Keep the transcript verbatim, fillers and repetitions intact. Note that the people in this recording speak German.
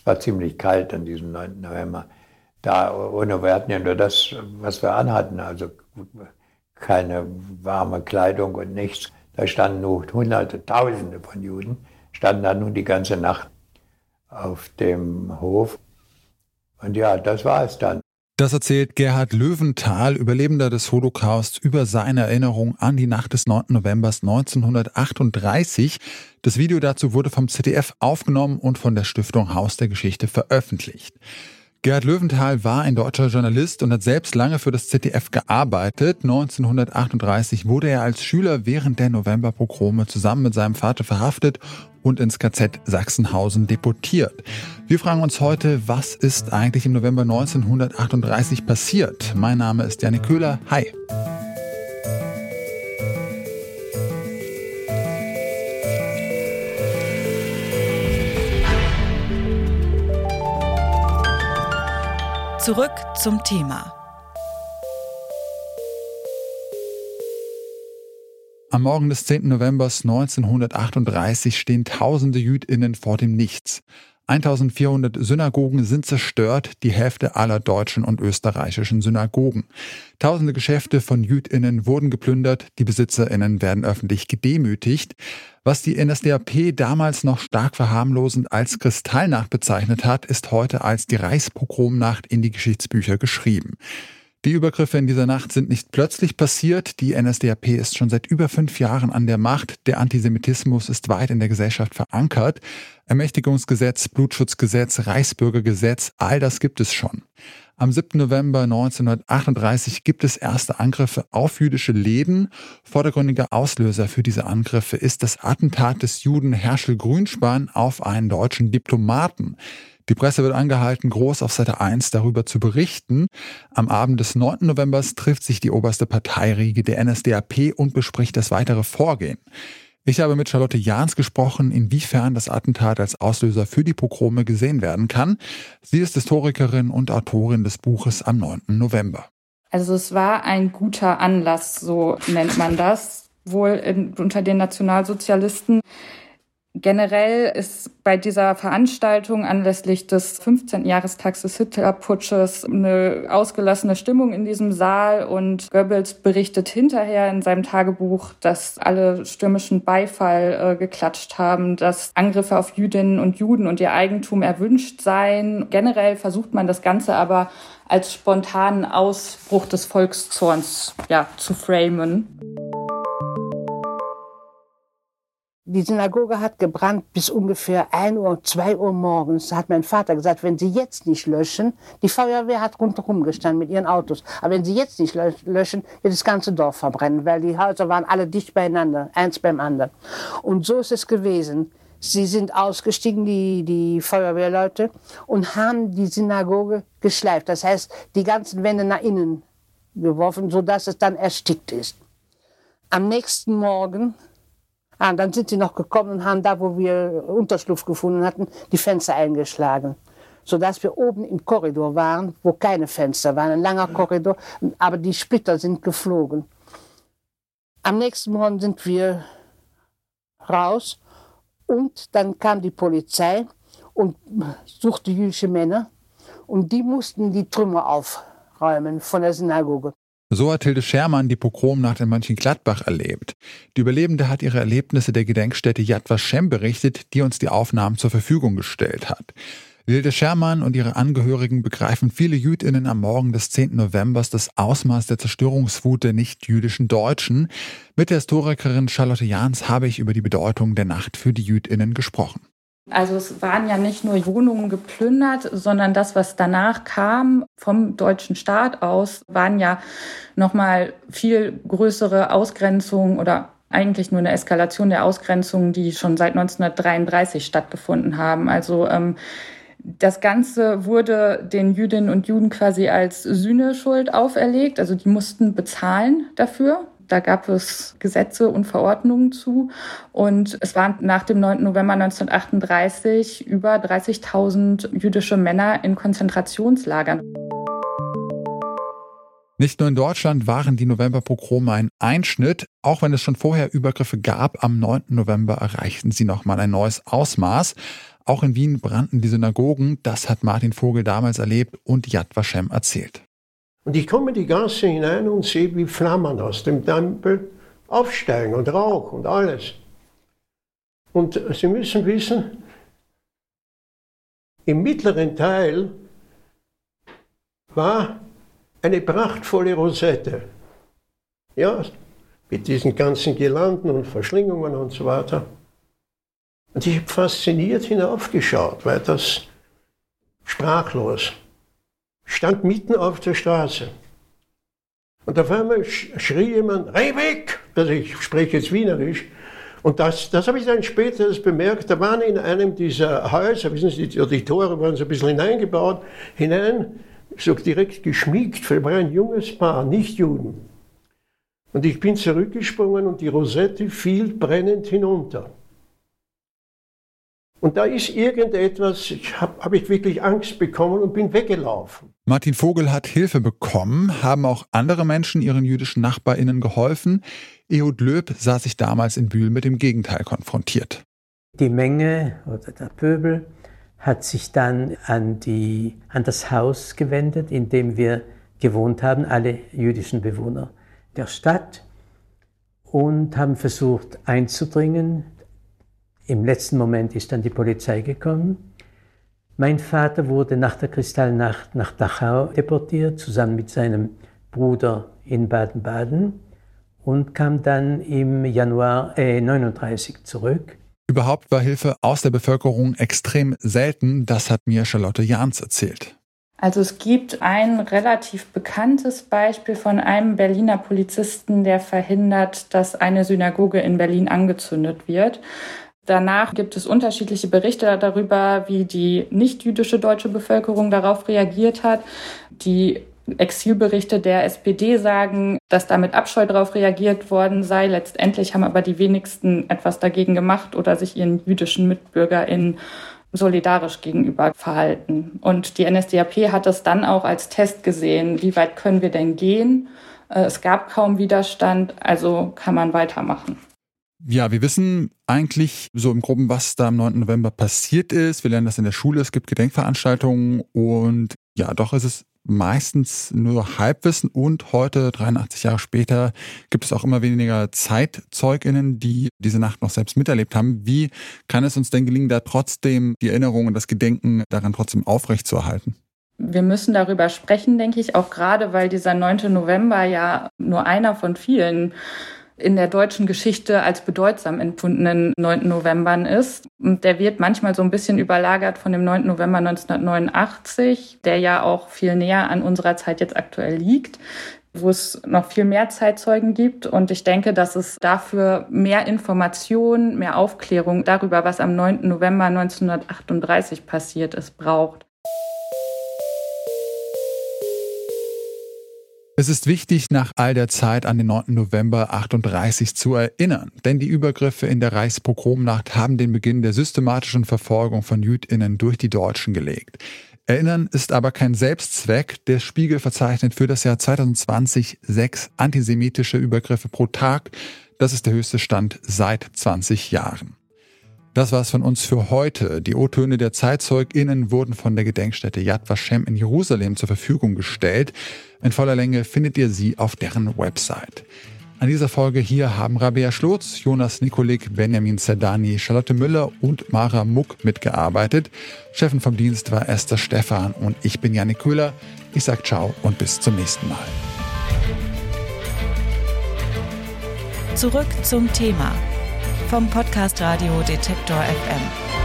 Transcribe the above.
Es war ziemlich kalt an diesem neunten November. Da, ohne, wir hatten ja nur das, was wir anhatten, also keine warme Kleidung und nichts. Da standen nur Hunderte, Tausende von Juden, standen da nun die ganze Nacht auf dem Hof. Und ja, das war es dann. Das erzählt Gerhard Löwenthal, Überlebender des Holocaust, über seine Erinnerung an die Nacht des neunten November neunzehnhundertachtunddreißig. Das Video dazu wurde vom Z D F aufgenommen und von der Stiftung Haus der Geschichte veröffentlicht. Gerhard Löwenthal war ein deutscher Journalist und hat selbst lange für das Z D F gearbeitet. neunzehnhundertachtunddreißig wurde er als Schüler während der Novemberpogrome zusammen mit seinem Vater verhaftet und ins K Z Sachsenhausen deportiert. Wir fragen uns heute, was ist eigentlich im November neunzehnhundertachtunddreißig passiert? Mein Name ist Janik Köhler. Hi. Zurück zum Thema. Am Morgen des zehnten November neunzehnhundertachtunddreißig stehen tausende JüdInnen vor dem Nichts. eintausendvierhundert Synagogen sind zerstört, die Hälfte aller deutschen und österreichischen Synagogen. Tausende Geschäfte von JüdInnen wurden geplündert, die BesitzerInnen werden öffentlich gedemütigt. Was die N S D A P damals noch stark verharmlosend als Kristallnacht bezeichnet hat, ist heute als die Reichspogromnacht in die Geschichtsbücher geschrieben. Die Übergriffe in dieser Nacht sind nicht plötzlich passiert. Die N S D A P ist schon seit über fünf Jahren an der Macht. Der Antisemitismus ist weit in der Gesellschaft verankert. Ermächtigungsgesetz, Blutschutzgesetz, Reichsbürgergesetz, all das gibt es schon. Am siebten November neunzehnhundertachtunddreißig gibt es erste Angriffe auf jüdische Läden. Vordergründiger Auslöser für diese Angriffe ist das Attentat des Juden Herschel Grünspan auf einen deutschen Diplomaten. Die Presse wird angehalten, groß auf Seite eins darüber zu berichten. Am Abend des neunten November trifft sich die oberste Parteiriege der N S D A P und bespricht das weitere Vorgehen. Ich habe mit Charlotte Jahns gesprochen, inwiefern das Attentat als Auslöser für die Pogrome gesehen werden kann. Sie ist Historikerin und Autorin des Buches Am neunten November. Also es war ein guter Anlass, so nennt man das, wohl in, unter den Nationalsozialisten. Generell ist bei dieser Veranstaltung anlässlich des fünfzehnten Jahrestags des Hitlerputsches eine ausgelassene Stimmung in diesem Saal und Goebbels berichtet hinterher in seinem Tagebuch, dass alle stürmischen Beifall äh, geklatscht haben, dass Angriffe auf Jüdinnen und Juden und ihr Eigentum erwünscht seien. Generell versucht man das Ganze aber als spontanen Ausbruch des Volkszorns ja, zu framen. Die Synagoge hat gebrannt bis ungefähr ein Uhr, zwei Uhr morgens. Da hat mein Vater gesagt, wenn Sie jetzt nicht löschen, die Feuerwehr hat rundherum gestanden mit ihren Autos, aber wenn Sie jetzt nicht löschen, wird das ganze Dorf verbrennen, weil die Häuser waren alle dicht beieinander, eins beim anderen. Und so ist es gewesen. Sie sind ausgestiegen, die, die Feuerwehrleute, und haben die Synagoge geschleift. Das heißt, die ganzen Wände nach innen geworfen, sodass es dann erstickt ist. Am nächsten Morgen Ah, dann sind sie noch gekommen und haben da, wo wir Unterschlupf gefunden hatten, die Fenster eingeschlagen. Sodass wir oben im Korridor waren, wo keine Fenster waren. Ein langer Korridor, aber die Splitter sind geflogen. Am nächsten Morgen sind wir raus und dann kam die Polizei und suchte jüdische Männer. Und die mussten die Trümmer aufräumen von der Synagoge. So hat Hilde Schermann die Pogromnacht in Mönchengladbach erlebt. Die Überlebende hat ihre Erlebnisse der Gedenkstätte Yad Vashem berichtet, die uns die Aufnahmen zur Verfügung gestellt hat. Hilde Schermann und ihre Angehörigen begreifen viele JüdInnen am Morgen des zehnten November das Ausmaß der Zerstörungswut der nicht-jüdischen Deutschen. Mit der Historikerin Charlotte Jahns habe ich über die Bedeutung der Nacht für die JüdInnen gesprochen. Also es waren ja nicht nur Wohnungen geplündert, sondern das, was danach kam vom deutschen Staat aus, waren ja nochmal viel größere Ausgrenzungen oder eigentlich nur eine Eskalation der Ausgrenzungen, die schon seit neunzehnhundertdreiunddreißig stattgefunden haben. Also ähm, das Ganze wurde den Jüdinnen und Juden quasi als Sühneschuld auferlegt. Also die mussten bezahlen dafür. Da gab es Gesetze und Verordnungen zu. Und es waren nach dem neunten November neunzehnhundertachtunddreißig über dreißigtausend jüdische Männer in Konzentrationslagern. Nicht nur in Deutschland waren die Novemberpogrome ein Einschnitt. Auch wenn es schon vorher Übergriffe gab, am neunten November erreichten sie nochmal ein neues Ausmaß. Auch in Wien brannten die Synagogen. Das hat Martin Vogel damals erlebt und Yad Vashem erzählt. Und ich komme in die Gasse hinein und sehe, wie Flammen aus dem Tempel aufsteigen und Rauch und alles. Und Sie müssen wissen, im mittleren Teil war eine prachtvolle Rosette. Ja, mit diesen ganzen Girlanden und Verschlingungen und so weiter. Und ich habe fasziniert hinaufgeschaut, weil das sprachlos stand mitten auf der Straße. Und auf einmal schrie jemand, "Reh weg!" Also ich spreche jetzt Wienerisch. Und das, das habe ich dann später bemerkt, da waren in einem dieser Häuser, wissen Sie, die, die Tore waren so ein bisschen hineingebaut, hinein, so direkt geschmiegt, für ein junges Paar, nicht Juden. Und ich bin zurückgesprungen und die Rosette fiel brennend hinunter. Und da ist irgendetwas, ich habe hab ich wirklich Angst bekommen und bin weggelaufen. Martin Vogel hat Hilfe bekommen. Haben auch andere Menschen ihren jüdischen NachbarInnen geholfen? Ehud Löb sah sich damals in Bühl mit dem Gegenteil konfrontiert. Die Menge oder der Pöbel hat sich dann an, die, an das Haus gewendet, in dem wir gewohnt haben, alle jüdischen Bewohner der Stadt, und haben versucht einzudringen. Im letzten Moment ist dann die Polizei gekommen. Mein Vater wurde nach der Kristallnacht nach Dachau deportiert, zusammen mit seinem Bruder in Baden-Baden, und kam dann im Januar äh, neununddreißig zurück. Überhaupt war Hilfe aus der Bevölkerung extrem selten. Das hat mir Charlotte Jahns erzählt. Also es gibt ein relativ bekanntes Beispiel von einem Berliner Polizisten, der verhindert, dass eine Synagoge in Berlin angezündet wird. Danach gibt es unterschiedliche Berichte darüber, wie die nicht-jüdische deutsche Bevölkerung darauf reagiert hat. Die Exilberichte der S P D sagen, dass da mit Abscheu darauf reagiert worden sei. Letztendlich haben aber die wenigsten etwas dagegen gemacht oder sich ihren jüdischen MitbürgerInnen solidarisch gegenüber verhalten. Und die N S D A P hat es dann auch als Test gesehen, wie weit können wir denn gehen? Es gab kaum Widerstand, also kann man weitermachen. Ja, wir wissen eigentlich so im Groben, was da am neunten November passiert ist. Wir lernen das in der Schule, es gibt Gedenkveranstaltungen und ja, doch ist es meistens nur Halbwissen, und heute, dreiundachtzig Jahre später, gibt es auch immer weniger ZeitzeugInnen, die diese Nacht noch selbst miterlebt haben. Wie kann es uns denn gelingen, da trotzdem die Erinnerung und das Gedenken daran trotzdem aufrechtzuerhalten? Wir müssen darüber sprechen, denke ich, auch gerade, weil dieser neunte November ja nur einer von vielen in der deutschen Geschichte als bedeutsam empfundenen neunten Novembern ist. Und der wird manchmal so ein bisschen überlagert von dem neunten November neunzehnhundertneunundachtzig, der ja auch viel näher an unserer Zeit jetzt aktuell liegt, wo es noch viel mehr Zeitzeugen gibt. Und ich denke, dass es dafür mehr Information, mehr Aufklärung darüber, was am neunten November neunzehnhundertachtunddreißig passiert ist, braucht. Es ist wichtig, nach all der Zeit an den neunten November achtunddreißig zu erinnern, denn die Übergriffe in der Reichspogromnacht haben den Beginn der systematischen Verfolgung von JüdInnen durch die Deutschen gelegt. Erinnern ist aber kein Selbstzweck. Der Spiegel verzeichnet für das Jahr zweitausendzwanzig sechs antisemitische Übergriffe pro Tag. Das ist der höchste Stand seit zwanzig Jahren. Das war's von uns für heute. Die O-Töne der ZeitzeugInnen wurden von der Gedenkstätte Yad Vashem in Jerusalem zur Verfügung gestellt. In voller Länge findet ihr sie auf deren Website. An dieser Folge hier haben Rabea Schlotz, Jonas Nikolik, Benjamin Zerdani, Charlotte Müller und Mara Muck mitgearbeitet. Chefin vom Dienst war Esther Stephan und ich bin Jannik Köhler. Ich sag ciao und bis zum nächsten Mal. Zurück zum Thema vom Podcast Radio Detektor F M.